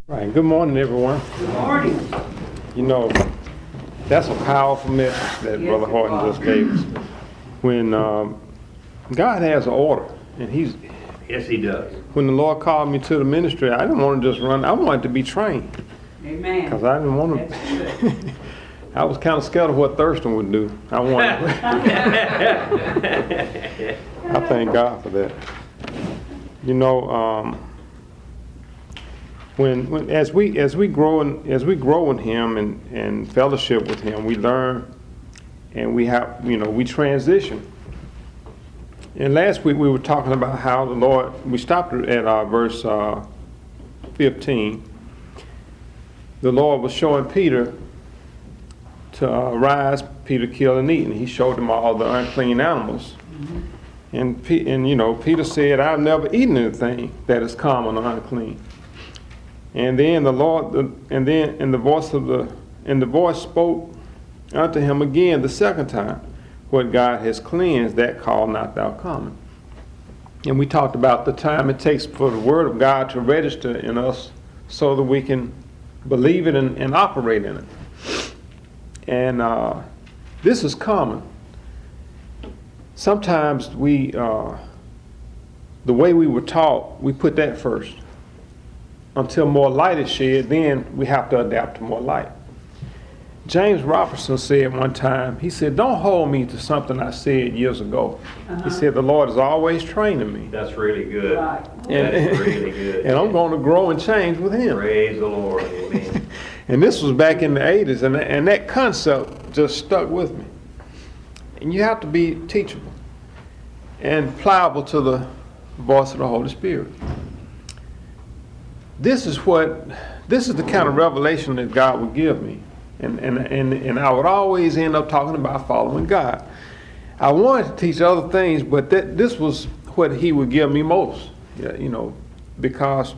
Right. Good morning, everyone. Good morning. You know, that's a powerful message that Yes, Brother it Horton was. just gave us. When God has an order, and Yes, he does. when the Lord called me to the ministry, I didn't want to just run. I wanted to be trained Amen. because I didn't want That's to. good. I was kind of scared of what Thurston would do. I wanted. I thank God for that. You know, when as we grow in Him and fellowship with Him, we learn, and we transition. And last week we were talking about how the Lord. We stopped at verse 15. The Lord was showing Peter to rise, Peter, kill and eat, and He showed him all the unclean animals. And Peter said, "I've never eaten anything that is common or unclean." And then the voice spoke unto him again the second time, "What God has cleansed, that call not thou common." And we talked about the time it takes for the Word of God to register in us so that we can believe it and operate in it. And this is common. Sometimes the way we were taught, we put that first. Until more light is shed, then we have to adapt to more light. James Robertson said one time, he said, "Don't hold me to something I said years ago." He said, "The Lord is always training me. That's really good. Right. That's really good. And I'm going to grow and change with Him." Praise the Lord. Amen. And this was back in the 80s, and that concept just stuck with me. And you have to be teachable and pliable to the voice of the Holy Spirit. This is the kind of revelation that God would give me. And I would always end up talking about following God. I wanted to teach other things, but this was what He would give me most, because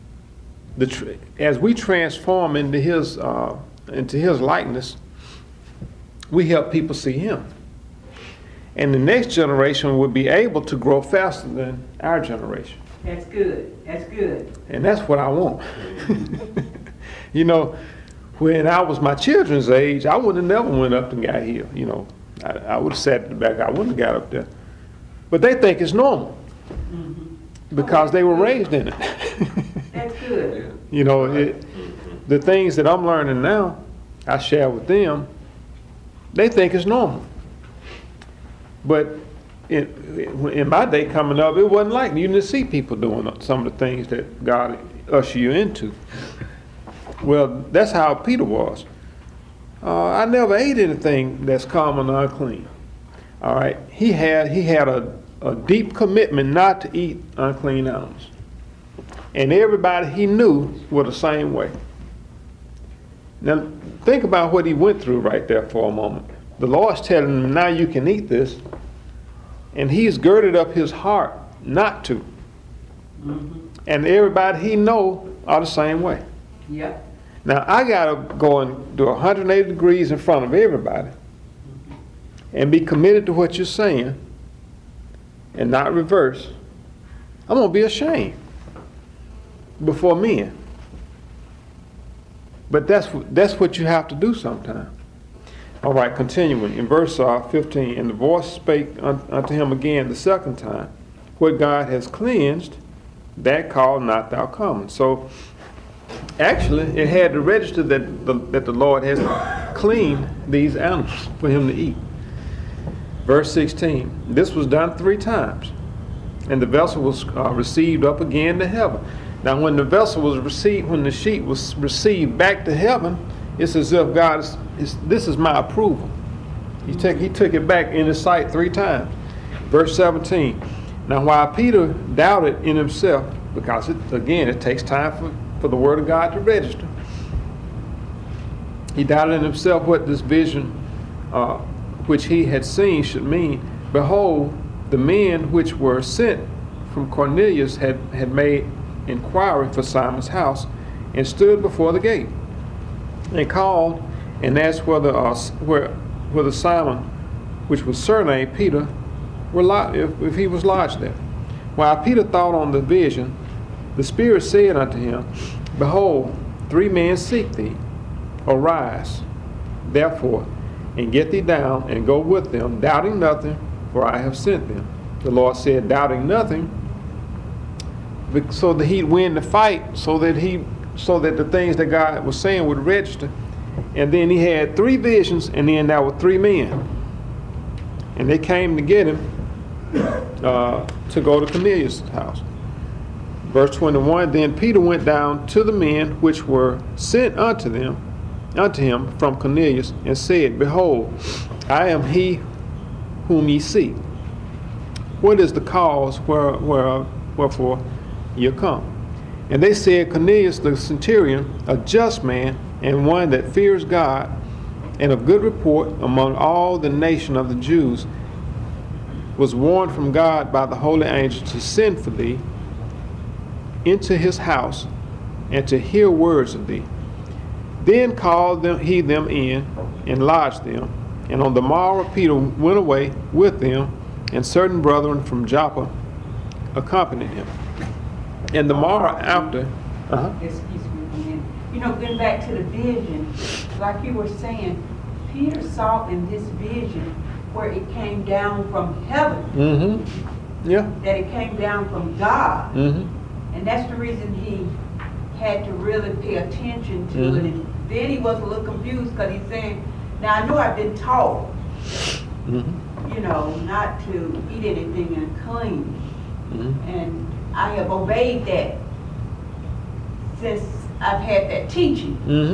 as we transform into His likeness, we help people see Him. And the next generation will be able to grow faster than our generation. That's good. That's good. And that's what I want. When I was my children's age, I would have never went up and got healed. I would have sat at the back. I wouldn't have got up there. But they think it's normal because they were raised in it. That's good. The things that I'm learning now, I share with them. They think it's normal. But in my day coming up, it wasn't like you didn't see people doing some of the things that God ushered you into. Well, that's how Peter was. I never ate anything that's common or unclean. All right, he had a deep commitment not to eat unclean animals, and everybody he knew were the same way. Now, think about what he went through right there for a moment. The Lord's telling him, "Now you can eat this." And he's girded up his heart not to. And everybody he know are the same way. Yep. Now, I got to go and do 180 degrees in front of everybody and be committed to what you're saying and not reverse. I'm going to be ashamed before men. But that's what you have to do sometimes. All right, continuing. In verse 15, "And the voice spake unto him again the second time, What God has cleansed, that call not thou common." So, actually, it had to register that the Lord has cleaned these animals for him to eat. Verse 16, "This was done 3 times, and the vessel was received up again to heaven." Now, when the vessel was received, when the sheep was received back to heaven, it's as if God this is my approval. He took it back in His sight 3 times. Verse 17, "Now while Peter doubted in himself," because it takes time for the Word of God to register. He doubted in himself what this vision which he had seen should mean. "Behold, the men which were sent from Cornelius had made inquiry for Simon's house, and stood before the gate, and called and asked whether Simon, which was surnamed Peter, if he was lodged there. While Peter thought on the vision, the Spirit said unto him, Behold, 3 men seek thee. Arise, therefore, and get thee down, and go with them, doubting nothing, for I have sent them. The Lord said, doubting nothing, so that he'd win the fight, so that the things that God was saying would register. And then he had 3 visions, and then there were 3 men. And they came to get him to go to Cornelius' house. Verse 21, then Peter went down to the men which were sent unto him from Cornelius, and said, Behold, I am he whom ye seek. What is the cause wherefore ye come? And they said, Cornelius the centurion, a just man, and one that fears God, and of good report among all the nation of the Jews, was warned from God by the holy angel to send for thee into his house, and to hear words of thee. Then called he them in, and lodged them. And on the morrow Peter went away with them, and certain brethren from Joppa accompanied him. And the morrow after, Excuse me a minute. You know, getting back to the vision, like you were saying, Peter saw in this vision where it came down from heaven. Yeah. That it came down from God. And that's the reason he had to really pay attention to it. And then he was a little confused because he's saying, now I know I've been taught, you know, not to eat anything unclean. And I have obeyed that since I've had that teaching.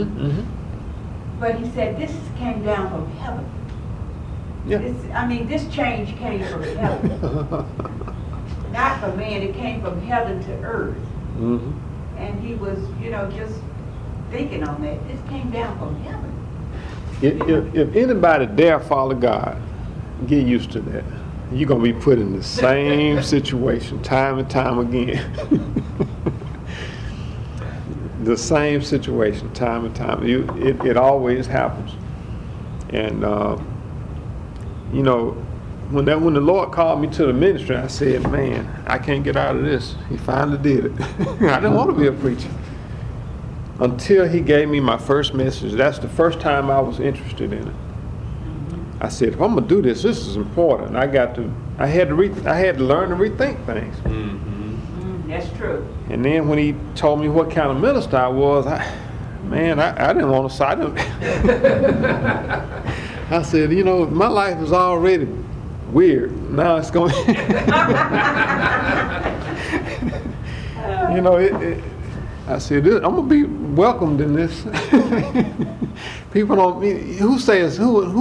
But he said, this came down from heaven. Yeah. This change came from heaven. Not from man, it came from heaven to earth. And he was, you know, just thinking on that. This came down from heaven. If anybody dare follow God, get used to that. You're going to be put in the same situation time and time again. The same situation time and time. It always happens. And, you know, when the Lord called me to the ministry, I said, man, I can't get out of this. He finally did it. I didn't want to be a preacher. Until he gave me my first message. That's the first time I was interested in it. I said, if I'm gonna do this, this is important. I had to learn to rethink things. That's true. And then when he told me what kind of minister I was, I didn't want to side him. I said, you know, my life is already weird. Now it's going. You know, I said, I'm gonna be welcomed in this. People don't mean who says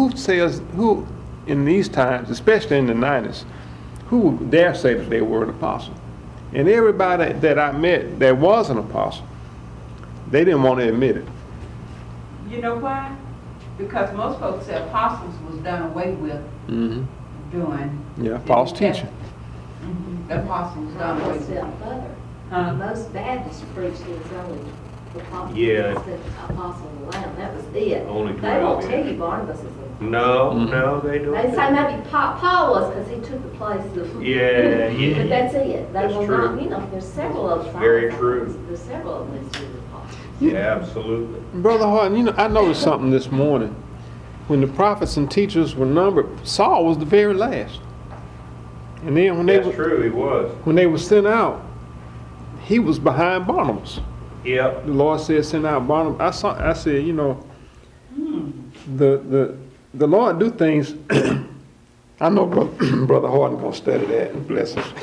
in these times, especially in the 90s, who would dare say that they were an apostle? And everybody that I met that was an apostle, they didn't want to admit it. You know why? Because most folks say apostles was done away with doing. Yeah, false teaching. The apostles done away with. Most Baptists preach his only apostle. Yeah. Apostle of the Lamb. That was it. Only They 12, won't yeah. tell you Barnabas is a. No, they don't. They say maybe Paul was because he took the place of. Yeah. But that's it. They That's will true. not. You know, there's several of them. Very true. There's several of them listed as apostles. Yeah, absolutely. Brother Harden, you know, I noticed something this morning. When the prophets and teachers were numbered, Saul was the very last. And then when That's true, he was. when they were sent out, he was behind Barnabas. Yep. The Lord said, send out Barnabas. I said, you know, the Lord do things. I know Brother Harden gonna study that and bless us.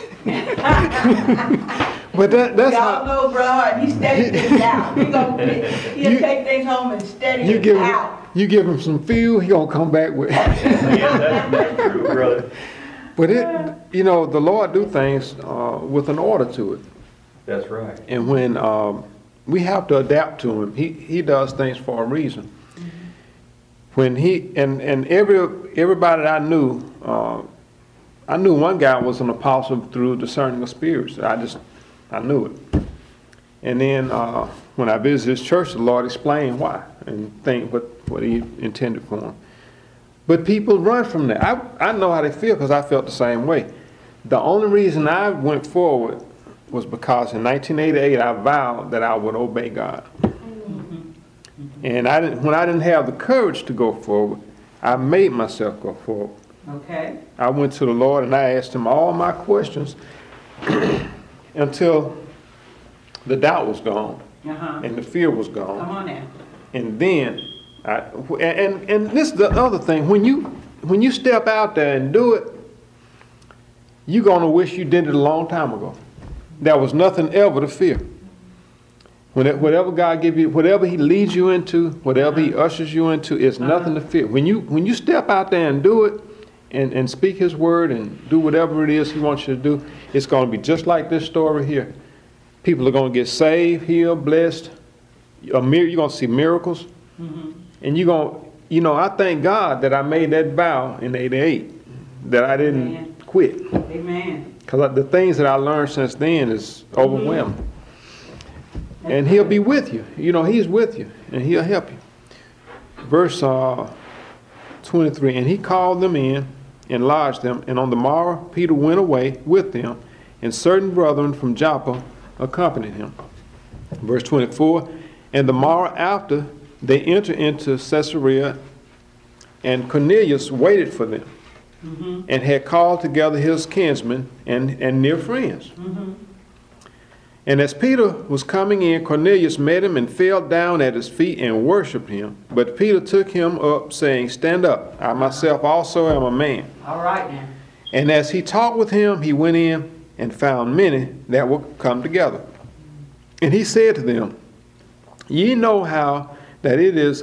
But that's Y'all how know, bro, he studied things out. He'll take things home and study you it give out. you give him some fuel, he gonna come back with. Yeah, that's true, brother. But you know, the Lord do things with an order to it. That's right. And when we have to adapt to him, he does things for a reason. When he and everybody that I knew one guy was an apostle through discerning of spirits. I knew it. And then when I visited his church, the Lord explained why and what he intended for him. But people run from that. I know how they feel because I felt the same way. The only reason I went forward was because in 1988 I vowed that I would obey God. And when I didn't have the courage to go forward, I made myself go forward. Okay. I went to the Lord and I asked him all my questions until the doubt was gone and the fear was gone. Come on now. And then, and this is the other thing, when you step out there and do it, you're going to wish you did it a long time ago. There was nothing ever to fear. Whatever God gives you, whatever he leads you into, whatever he ushers you into, it's nothing to fear. When you step out there and do it, and speak his word and do whatever it is he wants you to do, it's going to be just like this story here. People are going to get saved, healed, blessed. You're going to see miracles. And you're going to, I thank God that I made that vow in 88, that I didn't quit. Amen. Because the things that I learned since then is overwhelming. And he'll be with you. He's with you and he'll help you. Verse 23, and he called them in and lodged them, and on the morrow Peter went away with them, and certain brethren from Joppa accompanied him. Verse 24, and the morrow after they entered into Caesarea, and Cornelius waited for them, and had called together his kinsmen and near friends. And as Peter was coming in, Cornelius met him and fell down at his feet and worshipped him. But Peter took him up, saying, stand up, I myself also am a man. All right now. And as he talked with him, he went in and found many that were come together. And he said to them, ye know how that it is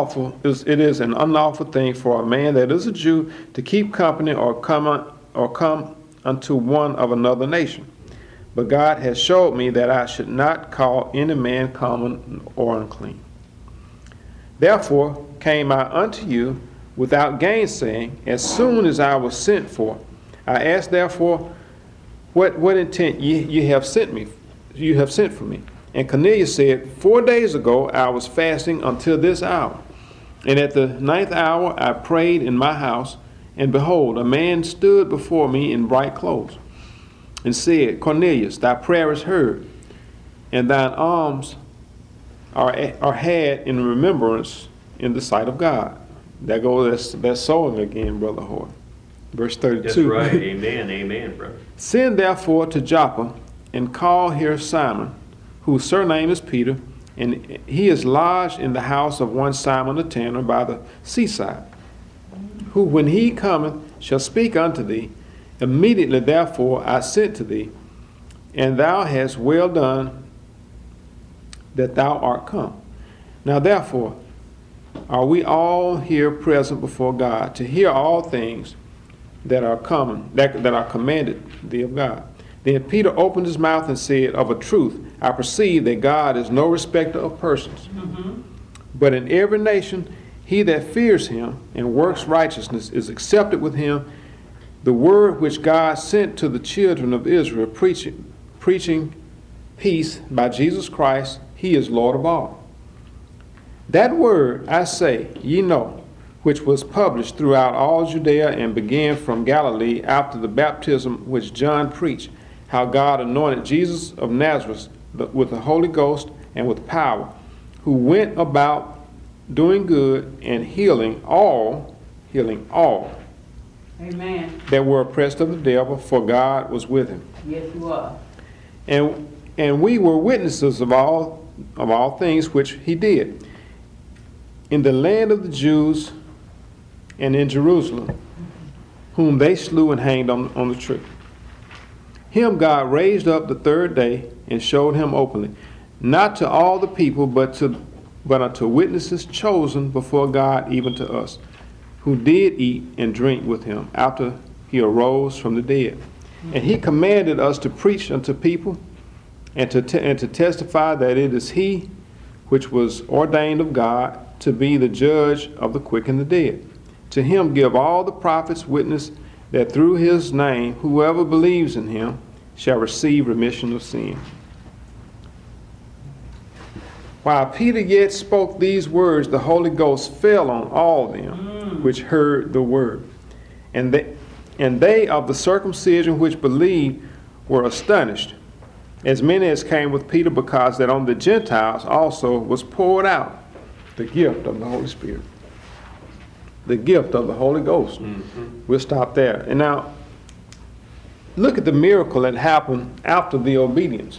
an unlawful thing for a man that is a Jew to keep company or come unto one of another nation. But God has showed me that I should not call any man common or unclean. Therefore came I unto you without gainsaying, as soon as I was sent for. I asked therefore, what intent you have sent for me. And Cornelius said, 4 days ago I was fasting until this hour. And at the 9th hour I prayed in my house, and behold, a man stood before me in bright clothes, and said, Cornelius, thy prayer is heard, and thine alms are had in remembrance in the sight of God. There goes that sowing again, Brother Hoy. Verse 32. That's right. Amen. Amen, brother. Send therefore to Joppa, and call here Simon, whose surname is Peter, and he is lodged in the house of one Simon the tanner by the seaside, who when he cometh shall speak unto thee. Immediately therefore I sent to thee, and thou hast well done that thou art come. Now therefore are we all here present before God to hear all things that are commanded thee of God. Then Peter opened his mouth and said, of a truth I perceive that God is no respecter of persons, but in every nation he that fears him and works righteousness is accepted with him. The word which God sent to the children of Israel, preaching peace by Jesus Christ, he is Lord of all. That word, I say, ye know, which was published throughout all Judea and began from Galilee after the baptism which John preached, how God anointed Jesus of Nazareth with the Holy Ghost and with power, who went about doing good and healing all Amen. that were oppressed of the devil, for God was with him. Yes, you are. And we were witnesses of all things which he did in the land of the Jews and in Jerusalem, whom they slew and hanged on the tree. Him God raised up the third day and showed him openly, not to all the people, but unto witnesses chosen before God, even to us, who did eat and drink with him after he arose from the dead. And he commanded us to preach unto people and to testify that it is he which was ordained of God to be the judge of the quick and the dead. To him give all the prophets witness that through his name whoever believes in him shall receive remission of sin. While Peter yet spoke these words, the Holy Ghost fell on all them which heard the word. And they of the circumcision which believed were astonished, as many as came with Peter, because that on the Gentiles also was poured out the gift of the Holy Spirit. The gift of the Holy Ghost. We'll stop there. And now, look at the miracle that happened after the obedience.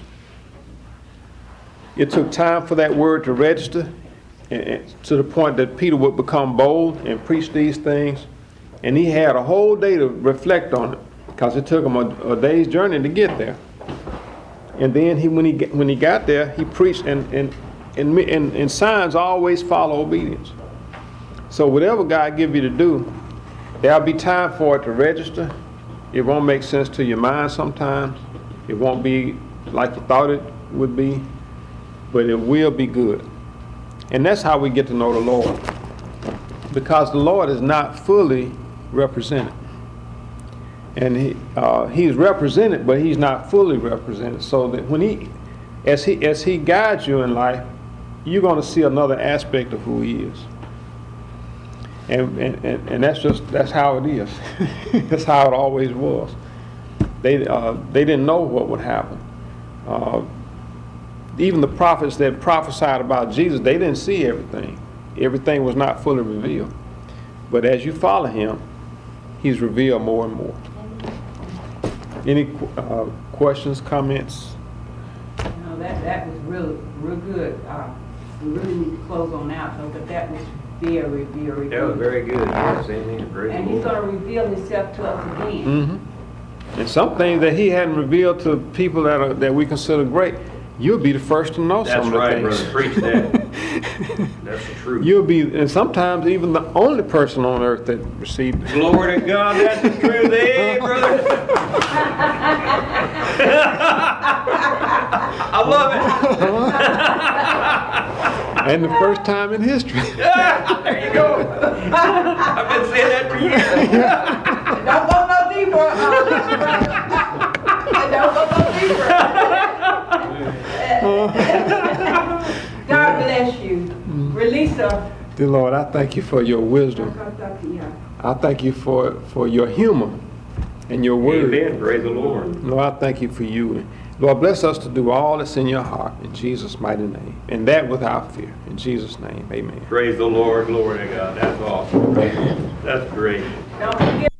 It took time for that word to register, and to the point that Peter would become bold and preach these things. And he had a whole day to reflect on it, because it took him a day's journey to get there. And then when he got there, he preached, and signs always follow obedience. So whatever God give you to do, there'll be time for it to register. It won't make sense to your mind sometimes. It won't be like you thought it would be, but it will be good. And that's how we get to know the Lord, because the Lord is not fully represented. And he's represented, but he's not fully represented. So that when as he guides you in life, you're going to see another aspect of who he is. And that's how it is. That's how it always was. They didn't know what would happen. Even the prophets that prophesied about Jesus, they didn't see everything. Everything was not fully revealed. But as you follow him, he's revealed more and more. Any questions, comments? No, that was real good. We really need to close on out, though, but that was very, very good. That was very good. Yes, amen. Praise And the he's Lord. going to reveal himself to us again. Mm-hmm. And some things that he hadn't revealed to people that we consider great, you'll be the first to know That's some of the right, things. brother. Preach that. That's the truth. You'll be, and sometimes even the only person on earth that received it. Glory to God. That's the truth. Hey, brother. I love it. And the first time in history. There you go. I've been saying that for years. Don't go no deeper. Don't go no deeper. God bless you. Release her. Dear Lord, I thank you for your wisdom. I thank you for your humor and your word. Amen. Praise the Lord. Lord, I thank you for you. Lord, bless us to do all that's in your heart in Jesus' mighty name. And that without fear. In Jesus' name, amen. Praise the Lord. Glory to God. That's awesome. That's great. Don't forget.